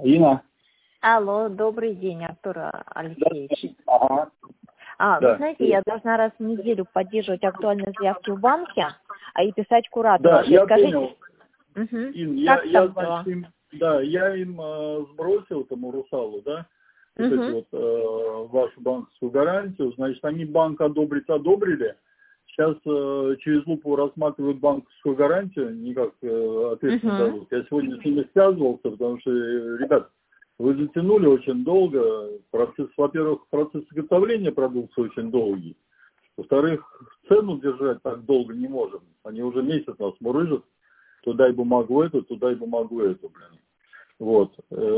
Инна. Алло, добрый день, Артур Алексеевич. Ага. Вы знаете, я должна раз в неделю поддерживать актуальные заявки в банке, и писать куратору. Да, я Скажите, понял. Ин, как я, там значит, дела? я им сбросил этому Русалу, да, вот эти вот вашу банковскую гарантию, значит, они банк одобрили. Сейчас через лупу рассматривают банковскую гарантию, никак ответ не дадут. Я сегодня с ними связывался, потому что, ребят, вы затянули очень долго. Во-первых, процесс изготовления продукции очень долгий. Во-вторых, цену держать так долго не можем. Они уже месяц нас мурыжат. Туда и бумагу эту, блин. Вот.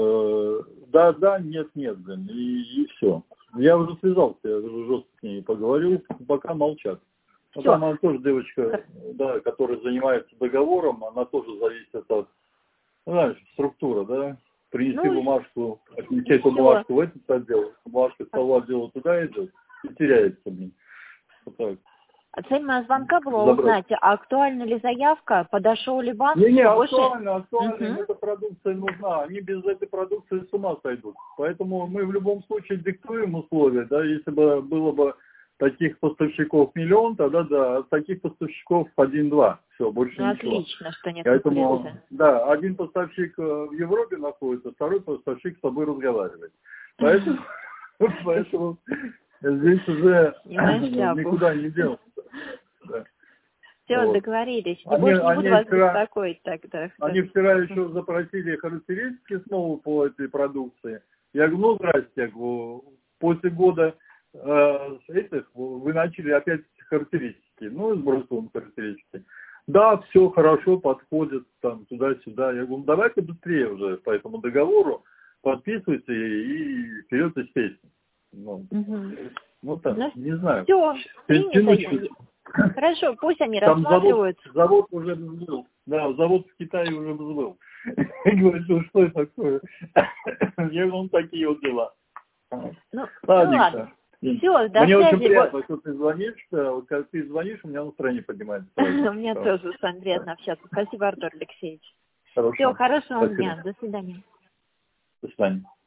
Да, нет, блин. И все. Я уже связался, я уже жестко с ними поговорил, пока молчат. Ну, там она тоже девочка, да, которая занимается договором, она тоже зависит от, знаешь, структура, да. Принести бумажку, отнести эту бумажку в этот отдел, бумажка с того отдела туда идет и теряется, блин. Вот так. Цель моего звонка была узнать, актуальна ли заявка, подошел ли банк. Не, актуально, им эта продукция нужна. Они без этой продукции с ума сойдут. Поэтому мы в любом случае диктуем условия, да, если бы было бы таких поставщиков миллион, тогда да, таких поставщиков 1-2. Все, больше ничего. Отлично, что нет Поэтому, конкуренции. да, один поставщик в Европе находится, второй поставщик с собой разговаривает. Поэтому здесь уже никуда не делся. Да. Все, договорились. Больше не буду вас беспокоить тогда. Они вчера еще запросили характеристики снова по этой продукции. Я говорю, ну здрасте, после года вы начали опять характеристики. Ну, сбросил он характеристики. Да, все хорошо, подходит там туда-сюда. Я говорю, ну давайте быстрее уже по этому договору подписывайте и вперед из песни. Ну так, не знаю. Все, принято. Хорошо, пусть они рассматривают. Завод уже взвыл. Да, завод в Китае уже взвыл. Я говорю, ну что это такое? Я говорю, такие вот дела. Ну ладно. Все, до Мне связи. очень приятно, что ты звонишь. Когда ты звонишь, у меня настроение поднимается. У меня тоже с вами приятно общаться. Спасибо, Артур Алексеевич. Все, хорошего дня. До свидания. До свидания.